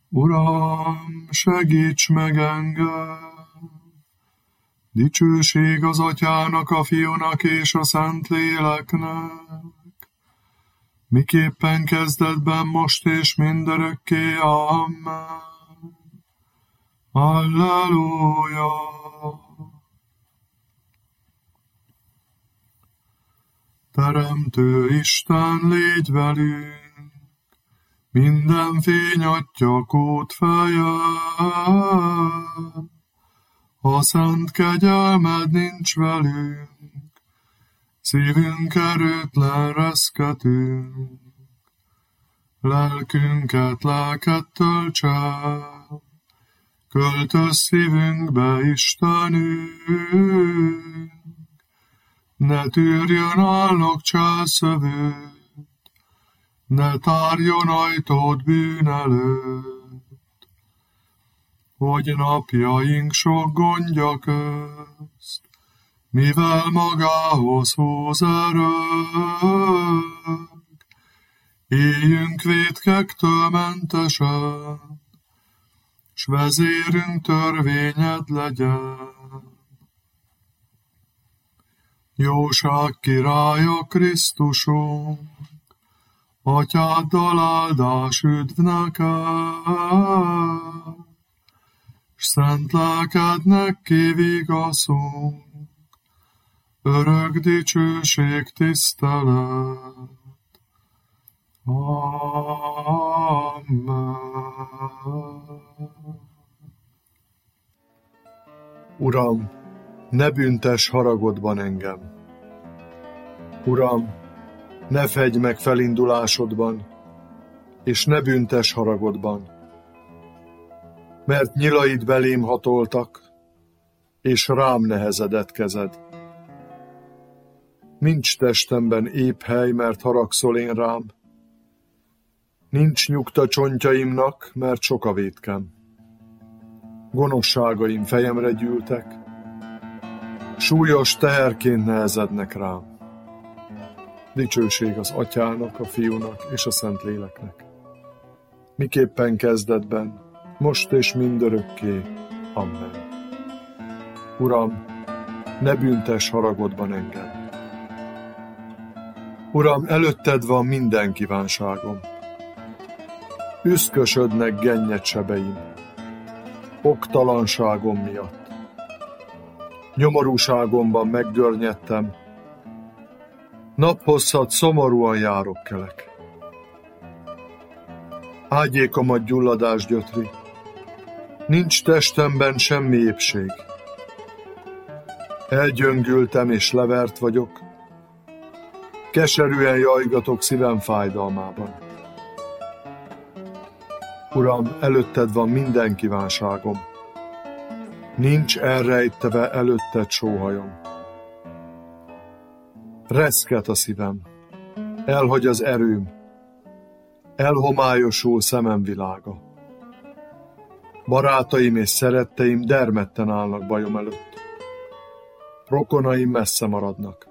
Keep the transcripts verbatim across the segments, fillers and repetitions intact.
Uram, segíts meg engem! Dicsőség az Atyának, a Fiúnak és a Szentléleknek, miképpen kezdetben, most és mindörökké. Amen. Alleluja! Teremtő Isten, légy velünk, minden fény Atya kód feje. Ha szent kegyelmed nincs velünk, szívünk erőtlen reszketünk. Lelkünket lelket töltse, költöz szívünkbe Istenünk. Ne tűrjön állnok cselszövőt, ne tárjon ajtót bűn előtt, hogy napjaink sok gondja közt, mivel magához húz erők, éljünk vétkektől mentesen, s vezérünk törvényed legyen. Jóság királya Krisztusunk, Atyáddal áldás üdv neked, s szent lelkednek kivigaszunk, örök dicsőség, tisztelet. Amen. Uram, ne büntess haragodban engem. Uram, ne fegy meg felindulásodban, és ne büntess haragodban, mert nyilaid belém hatoltak, és rám nehezedett kezed. Nincs testemben épp hely, mert haragszol én rám, nincs nyugta csontjaimnak, mert sok a vétkem. Gonoszságaim fejemre gyűltek, súlyos teherként nehezednek rám. Dicsőség az Atyának, a Fiúnak és a Szentléleknek, miképpen kezdetben, most és mindörökké. Amen. Uram, ne büntess haragodban engem. Uram, előtted van minden kívánságom. Üszkösödnek gennyed sebeim, oktalanságom miatt. Nyomorúságomban meggörnyedtem, naphosszat szomorúan járok kelek. Ágyékomat gyulladás gyötri, nincs testemben semmi épség. Elgyöngültem és levert vagyok, keserűen jajgatok szívem fájdalmában. Uram, előtted van minden kívánságom, nincs elrejtve előtted sóhajom. Reszket a szívem, elhagy az erőm, elhomályosul szemem világa. Barátaim és szeretteim dermedten állnak bajom előtt, rokonaim messze maradnak.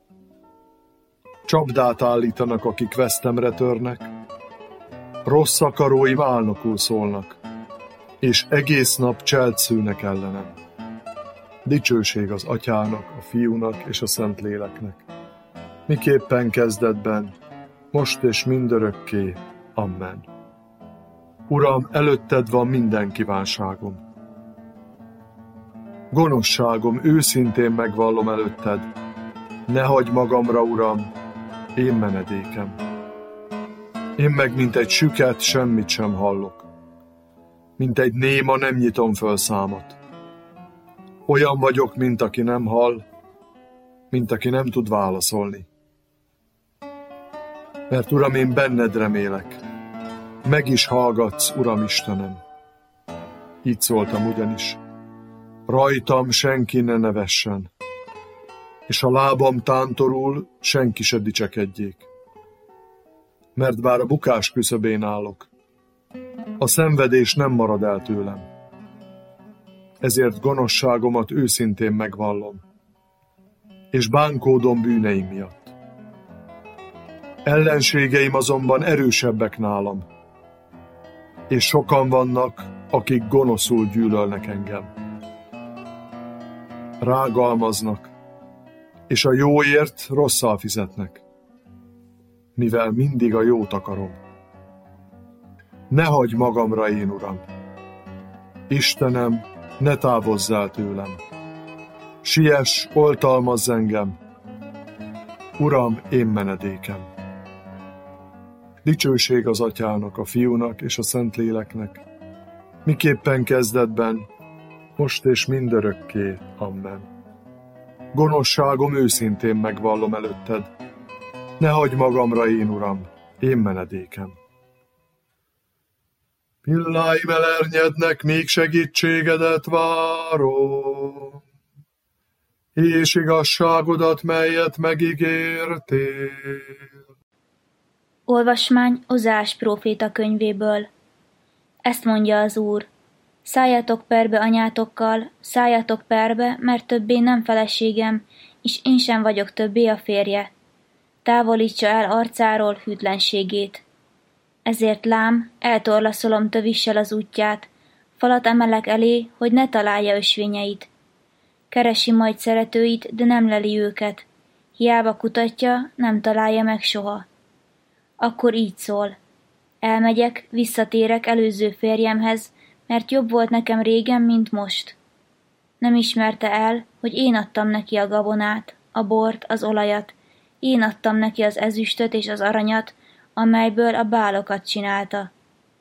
Csapdát állítanak, akik vesztemre törnek, rossz akaróim álnokul szólnak, és egész nap cselt szűnek ellenem. Dicsőség az Atyának, a Fiúnak és a Szentléleknek, miképpen kezdetben, most és mindörökké. Amen. Uram, előtted van minden kívánságom. Gonoszságom őszintén megvallom előtted, ne hagyj magamra, Uram, én menedékem. Én meg, mint egy süket, semmit sem hallok. Mint egy néma, nem nyitom föl számot. Olyan vagyok, mint aki nem hall, mint aki nem tud válaszolni. Mert, Uram, én benned remélek. Meg is hallgatsz, Uram Istenem. Így szóltam ugyanis. Rajtam senki ne nevessen, és a lábam tántorul, senki se dicsekedjék. Mert bár a bukás küszöbén állok, a szenvedés nem marad el tőlem. Ezért gonoszságomat őszintén megvallom, és bánkódom bűneim miatt. Ellenségeim azonban erősebbek nálam. és sokan vannak, akik gonoszul gyűlölnek engem. Rágalmaznak, és a jóért rosszal fizetnek, mivel mindig a jót akarom. Ne hagyj magamra, én Uram! Istenem, ne távozzál tőlem! Siess, oltalmazz engem! Uram, én menedékem! Dicsőség az Atyának, a Fiúnak és a Szentléleknek, miképpen kezdetben, most és mindörökké. Amen. Gonoszságom őszintén megvallom előtted. Ne hagyj magamra, én Uram, én menedékem. Pilláim elernyednek, még segítségedet várom, és igazságodat, melyet megígértél. Olvasmány Ozás próféta könyvéből. Ezt mondja az Úr: szálljatok perbe anyátokkal, szálljatok perbe, mert többé nem feleségem, és én sem vagyok többé a férje. Távolítsa el arcáról hűtlenségét. Ezért lám, eltorlaszolom tövissel az útját, falat emelek elé, hogy ne találja ösvényeit. Keresi majd szeretőit, de nem leli őket. Hiába kutatja, nem találja meg soha. Akkor így szól: elmegyek, visszatérek előző férjemhez, mert jobb volt nekem régen, mint most. Nem ismerte el, hogy én adtam neki a gabonát, a bort, az olajat, én adtam neki az ezüstöt és az aranyat, amelyből a bálokat csinálta.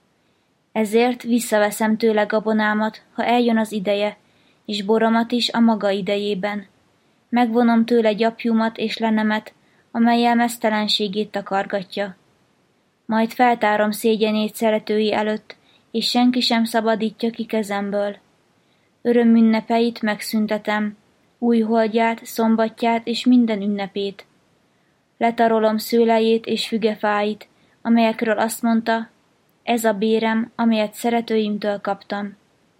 Ezért visszaveszem tőle gabonámat, ha eljön az ideje, és boromat is a maga idejében. Megvonom tőle gyapjumat és lenemet, amellyel meztelenségét takargatja. Majd feltárom szégyenét szeretői előtt, és senki sem szabadítja ki kezemből. Örömünnepeit megszüntetem, új holdját, szombatját és minden ünnepét. Letarolom szőlejét és fügefáit, amelyekről azt mondta: ez a bérem, amelyet szeretőimtől kaptam.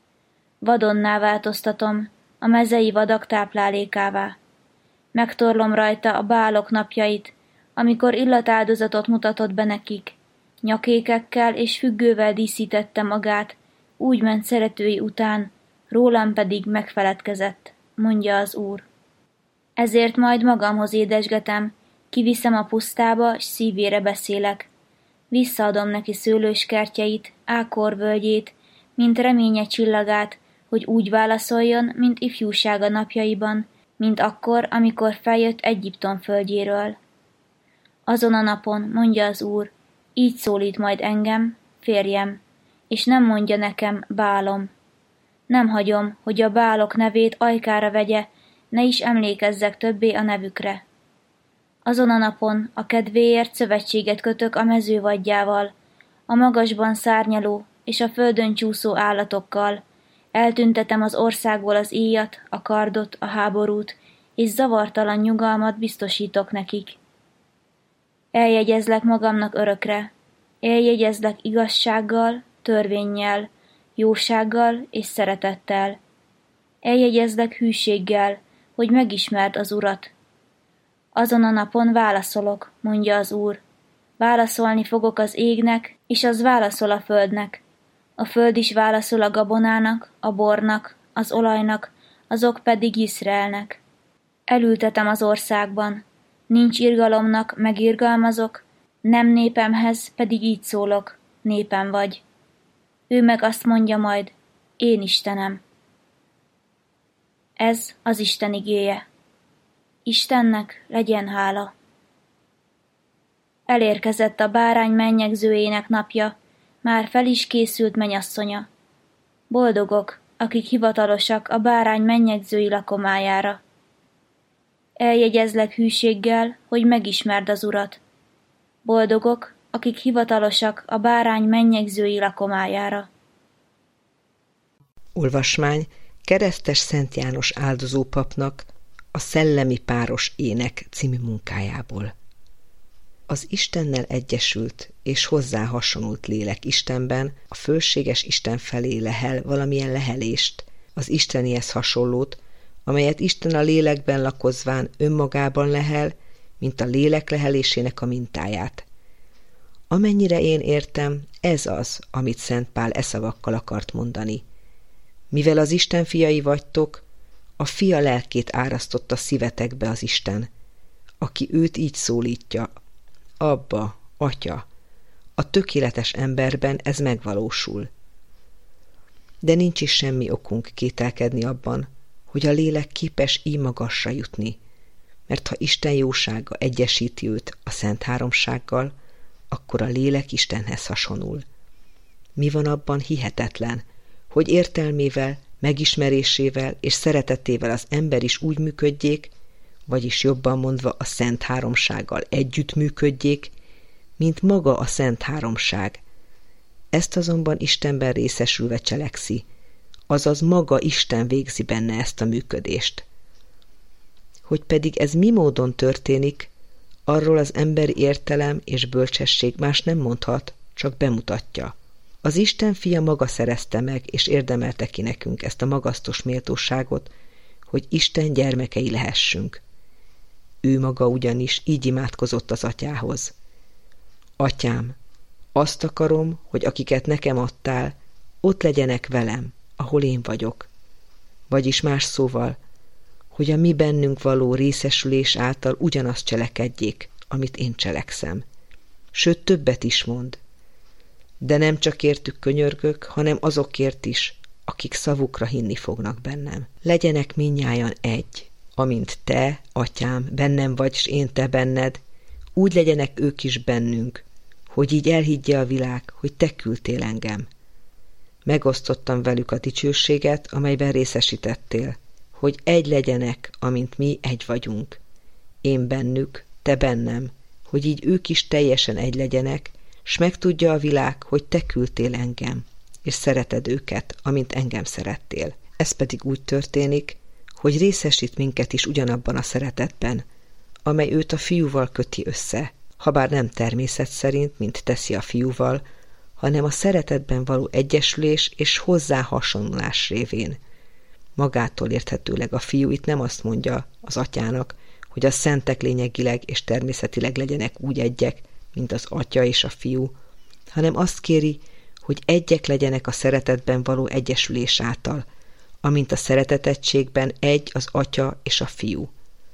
Vadonná változtatom, a mezei vadak táplálékává. Megtorlom rajta a bálok napjait, amikor illatáldozatot mutatott be nekik. Nyakékekkel és függővel díszítette magát, úgy ment szeretői után, rólam pedig megfeledkezett, mondja az Úr. Ezért majd magamhoz édesgetem, kiviszem a pusztába, s szívére beszélek. Visszaadom neki szőlőskertjeit, ákor völgyét, mint reménye csillagát, hogy úgy válaszoljon, mint ifjúsága napjaiban, mint akkor, amikor feljött Egyiptom földjéről. Azon a napon, mondja az Úr, így szólít majd engem, férjem, és nem mondja nekem, bálom. Nem hagyom, hogy a bálok nevét ajkára vegye, ne is emlékezzek többé a nevükre. Azon a napon a kedvéért szövetséget kötök a mezővadjával, a magasban szárnyaló és a földön csúszó állatokkal, eltüntetem az országból az íjat, a kardot, a háborút, és zavartalan nyugalmat biztosítok nekik. Eljegyezlek magamnak örökre, eljegyezlek igazsággal, törvénnyel, jósággal és szeretettel. Eljegyezlek hűséggel, hogy megismerd az Urat. Azon a napon válaszolok, mondja az Úr. Válaszolni fogok az égnek, és az válaszol a földnek. A föld is válaszol a gabonának, a bornak, az olajnak, azok pedig Izraelnek. Elültetem az országban, nincs irgalomnak, megirgalmazok, nem népemhez, pedig így szólok, népem vagy. Ő meg azt mondja majd, én Istenem. Ez az Isten igéje. Istennek legyen hála. Elérkezett a bárány mennyegzőjének napja, már fel is készült mennyasszonya. Boldogok, akik hivatalosak a bárány mennyegzői lakomájára. Eljegyezlek hűséggel, hogy megismerd az Urat. Boldogok, akik hivatalosak a bárány mennyegzői lakomájára. Olvasmány Keresztes Szent János áldozópapnak a Szellemi páros ének című munkájából. Az Istennel egyesült és hozzá hasonult lélek Istenben a fölséges Isten felé lehel valamilyen lehelést, az istenihez hasonlót, amelyet Isten a lélekben lakozván önmagában lehel, mint a lélek lehelésének a mintáját. Amennyire én értem, ez az, amit Szent Pál e szavakkal akart mondani. Mivel az Isten fiai vagytok, a fia lelkét árasztotta szívetekbe az Isten, aki őt így szólítja: Abba, Atya. A tökéletes emberben ez megvalósul. De nincs is semmi okunk kételkedni abban, hogy a lélek képes így magasra jutni, mert ha Isten jósága egyesíti őt a Szent Háromsággal, akkor a lélek Istenhez hasonul. Mi van abban hihetetlen, hogy értelmével, megismerésével és szeretetével az ember is úgy működjék, vagyis jobban mondva a Szent Háromsággal együtt működjék, mint maga a Szent Háromság. Ezt azonban Istenben részesülve cselekszi, azaz maga Isten végzi benne ezt a működést. Hogy pedig ez mi módon történik, arról az emberi értelem és bölcsesség más nem mondhat, csak bemutatja. Az Isten fia maga szerezte meg és érdemelte ki nekünk ezt a magasztos méltóságot, hogy Isten gyermekei lehessünk. Ő maga ugyanis így imádkozott az Atyához: Atyám, azt akarom, hogy akiket nekem adtál, ott legyenek velem, ahol én vagyok. Vagyis más szóval, hogy a mi bennünk való részesülés által ugyanazt cselekedjék, amit én cselekszem. Sőt, többet is mond. De nem csak értük könyörgök, hanem azokért is, akik szavukra hinni fognak bennem. Legyenek mindnyájan egy, amint te, Atyám, bennem vagy, s én te benned, úgy legyenek ők is bennünk, hogy így elhiggye a világ, hogy te küldtél engem. Megosztottam velük a dicsőséget, amelyben részesítettél, hogy egy legyenek, amint mi egy vagyunk. Én bennük, te bennem, hogy így ők is teljesen egy legyenek, s megtudja a világ, hogy te küldtél engem, és szereted őket, amint engem szerettél. Ez pedig úgy történik, hogy részesít minket is ugyanabban a szeretetben, amely őt a fiúval köti össze, habár nem természet szerint, mint teszi a fiúval, hanem a szeretetben való egyesülés és hozzá hasonlás révén. Magától érthetőleg a fiú itt nem azt mondja az Atyának, hogy a szentek lényegileg és természetileg legyenek úgy egyek, mint az Atya és a Fiú, hanem azt kéri, hogy egyek legyenek a szeretetben való egyesülés által, amint a szeretetegységben egy az Atya és a Fiú.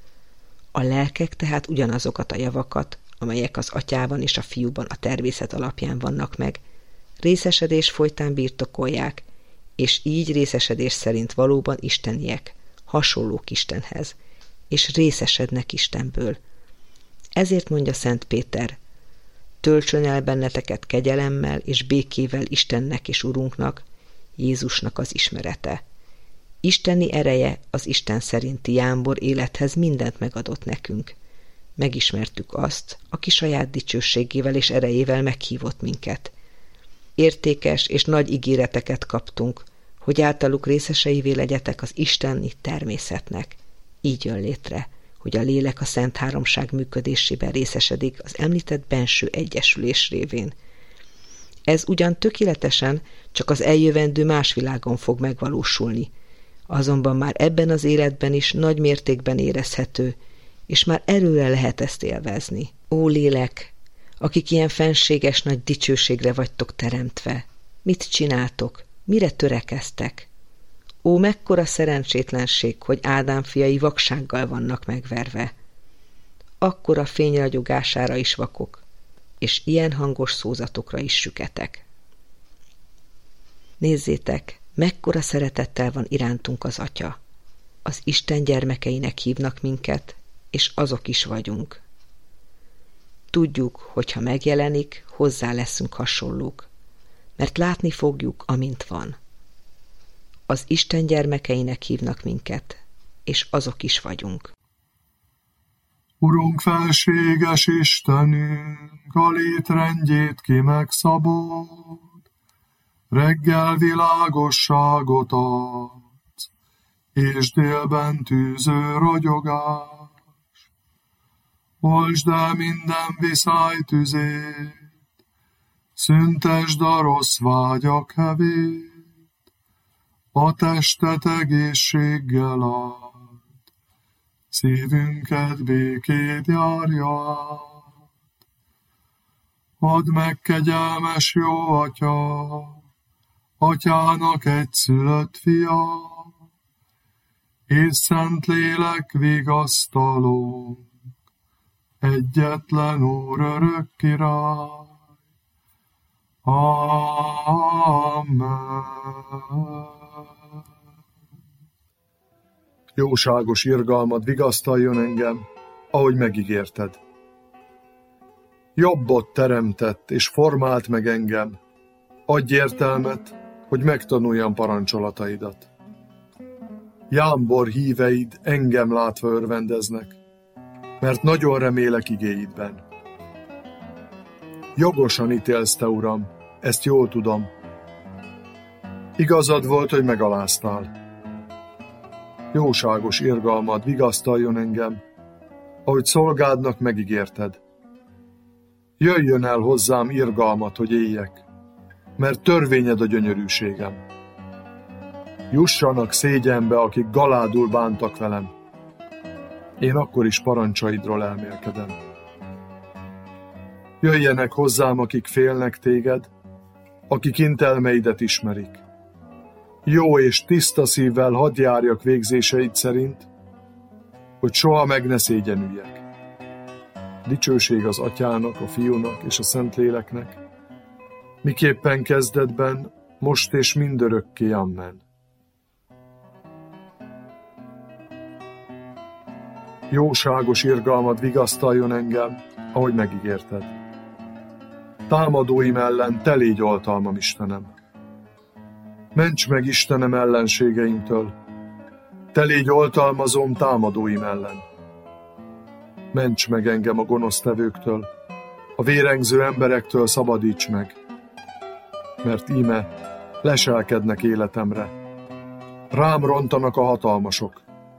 A lelkek tehát ugyanazokat a javakat, amelyek az Atyában és a Fiúban a természet alapján vannak meg, részesedés folytán birtokolják, és így részesedés szerint valóban isteniek, hasonlók Istenhez, és részesednek Istenből. Ezért mondja Szent Péter: töltsön el benneteket kegyelemmel és békével Istennek és Urunknak, Jézusnak az ismerete. Isteni ereje az Isten szerinti jámbor élethez mindent megadott nekünk. Megismertük azt, aki saját dicsőségével és erejével meghívott minket. Értékes és nagy ígéreteket kaptunk, hogy általuk részeseivé legyetek az isteni természetnek. Így jön létre, hogy a lélek a Szent Háromság működésében részesedik az említett benső egyesülés révén. Ez ugyan tökéletesen csak az eljövendő más világon fog megvalósulni, azonban már ebben az életben is nagy mértékben érezhető, és már erőre lehet ezt élvezni. Ó lélek, akik ilyen fenséges nagy dicsőségre vagytok teremtve, mit csináltok, mire törekeztek? Ó, mekkora szerencsétlenség, hogy Ádám fiai vaksággal vannak megverve. Akkora fényragyogására is vakok, és ilyen hangos szózatokra is süketek. Nézzétek, mekkora szeretettel van irántunk az Atya. Az Isten gyermekeinek hívnak minket, és azok is vagyunk. Tudjuk, hogy ha megjelenik, hozzá leszünk hasonlók, mert látni fogjuk, amint van. Az Isten gyermekeinek hívnak minket, és azok is vagyunk. Urunk, felséges Istenünk, a létrendjét ki megszabod, reggel világosságot adsz, és délben tűző ragyogás. Oltsd el minden viszály tüzét, szüntesd a rossz vágyak hevét, a testet egészséggel ad, szívünket békét járja át. Add meg, kegyelmes jó Atya, Atyának egyszülött fia, és Szentlélek vigasztaló, egyetlen Úr örök király. Amen. Jóságos irgalmad vigasztaljon engem, ahogy megígérted. Jobbot teremtett és formált meg engem, adj értelmet, hogy megtanuljam parancsolataidat. Jámbor híveid engem látva örvendeznek, mert nagyon remélek igéidben. Jogosan ítélsz, te Uram, ezt jól tudom. Igazad volt, hogy megaláztál. Jóságos irgalmad vigasztaljon engem, ahogy szolgádnak megígérted. Jöjjön el hozzám irgalmat, hogy éljek, mert törvényed a gyönyörűségem. Jussanak szégyenbe, akik galádul bántak velem. Én akkor is parancsaidról elmélkedem. Jöjjenek hozzám, akik félnek téged, akik intelmeidet ismerik. Jó és tiszta szívvel hadd járjak végzéseid szerint, hogy soha meg ne szégyenüljek. Dicsőség az Atyának, a Fiúnak és a Szentléleknek, miképpen kezdetben, most és mindörökké. Amen. Jóságos irgalmad vigasztaljon engem, ahogy megígérted. Támadóim ellen te légy oltalmam, Istenem. Ments meg, Istenem, ellenségeimtől, te légy oltalmazom támadóim ellen. Ments meg engem a gonosztevőktől, a vérengző emberektől szabadíts meg, mert íme leselkednek életemre, rám rontanak a hatalmasok.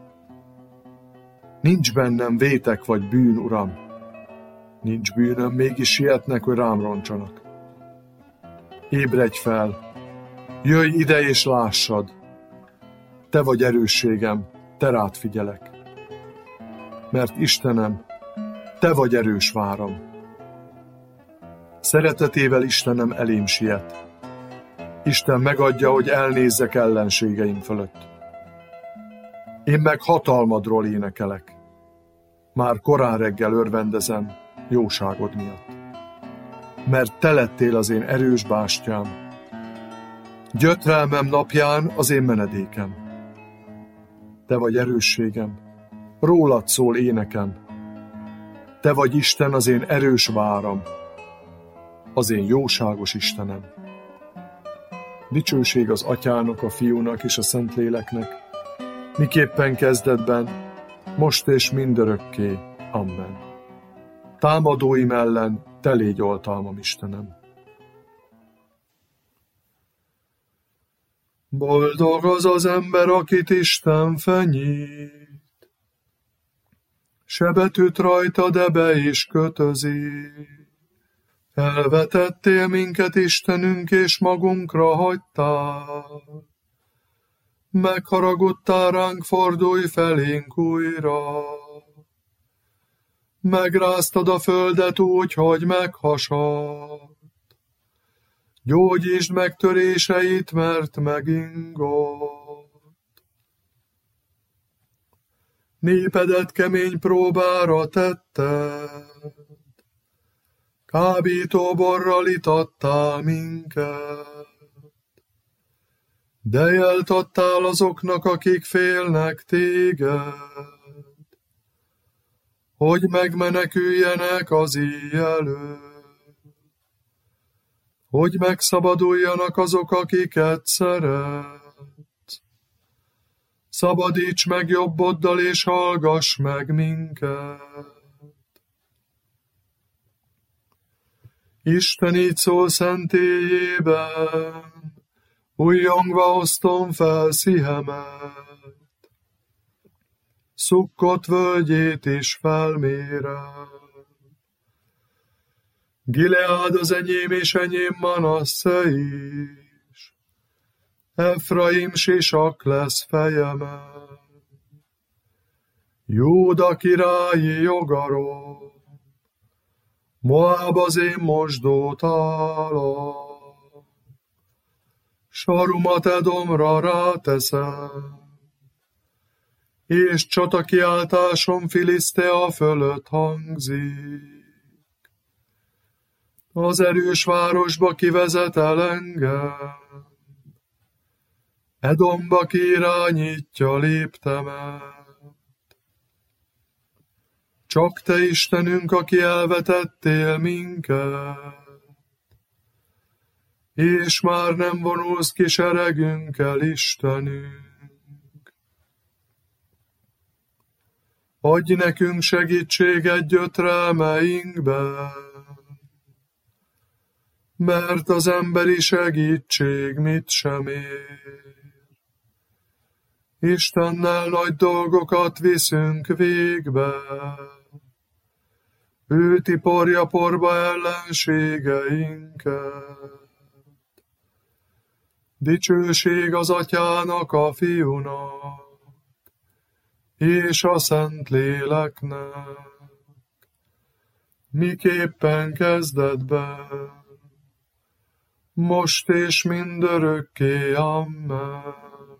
Nincs bennem vétek vagy bűn, Uram, nincs bűnöm, mégis sietnek, hogy rám roncsanak. Ébredj fel, jöjj ide és lássad, te vagy erősségem, te rád figyelek. Mert Istenem, te vagy erős váram. Szeretetével Istenem elém siet. Isten megadja, hogy elnézzek ellenségeim fölött. Én meg hatalmadról énekelek. Már korán reggel örvendezem jóságod miatt. Mert te lettél az én erős bástyám. Gyötrelmem napján az én menedékem. Te vagy erősségem, rólad szól énekem. Te vagy Isten, az én erős váram, az én jóságos Istenem. Dicsőség az Atyának, a Fiúnak és a Szentléleknek, miképpen kezdetben, most és mindörökké. Amen. Támadóim ellen te légy oltalmam, Istenem. Boldog az az ember, akit Isten fenyít, sebet üt rajta, de be is kötözi. Elvetettél minket, Istenünk, és magunkra hagytál. Megharagudtál ránk, fordulj felénk újra. Megráztad a földet úgy, hogy meghasadt. Gyógyítsd meg töréseit, mert megingott. Népedet kemény próbára tetted, kábítóborral itattál minket. De jelt adtál azoknak, akik félnek téged, hogy megmeneküljenek az íj előtt. Hogy megszabaduljanak azok, akiket szeretsz. Szabadíts meg jobboddal, és hallgass meg minket. Isten így szól szentélyében, újjongva osztom fel szívemet. Szukkot völgyét is felmérem. Gileád az enyém és enyém Manasszé is. Efraim sisak lesz fejemen. Júda királyi jogarom. Moab az én mosdótálam, sarumat Edomra ráteszem, és csatakiáltásom Filisztea fölött hangzik. Az erős városba kivezet el engem, Edomba kirányítja léptemet. Csak te Istenünk, aki elvetettél minket, és már nem vonulsz ki seregünkkel, Istenünk. Adj nekünk segítséget gyötrelmeinkben, mert az emberi segítség mit sem ér. Istennel nagy dolgokat viszünk végbe, ő tiporja porba ellenségeinket. Dicsőség az Atyának, a Fiúnak, és a Szentléleknek, miképpen kezdetben, most és mindörökké, amen.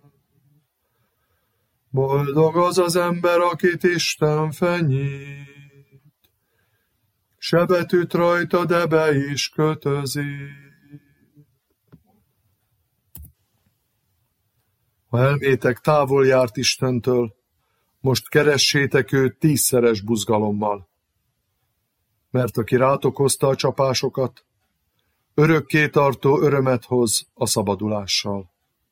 Boldog az az ember, akit Isten fenyít, sebet üt rajta, de be is kötözi. Ha elmétek távol járt Istentől, most keressétek őt tízszeres buzgalommal. Mert aki rátok hozta a csapásokat, örökké tartó örömet hoz a szabadulással.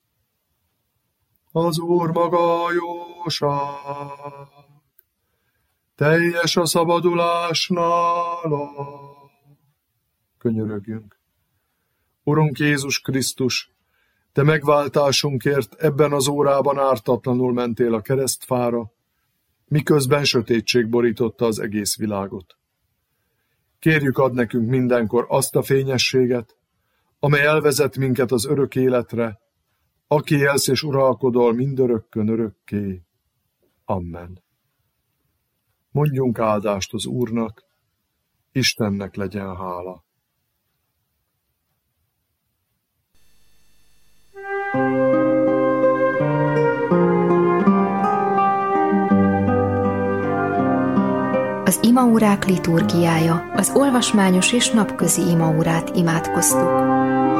Az Úr maga a jóság, teljes a szabadulás nála. Könyörögjünk. Urunk Jézus Krisztus, te megváltásunkért ebben az órában ártatlanul mentél a keresztfára, miközben sötétség borította az egész világot. Kérjük, ad nekünk mindenkor azt a fényességet, amely elvezet minket az örök életre, aki élsz és uralkodol mindörökkön örökké. Amen. Mondjunk áldást az Úrnak, Istennek legyen hála. Az imaórák liturgiája, az olvasmányos és napközi imaórát imádkoztuk.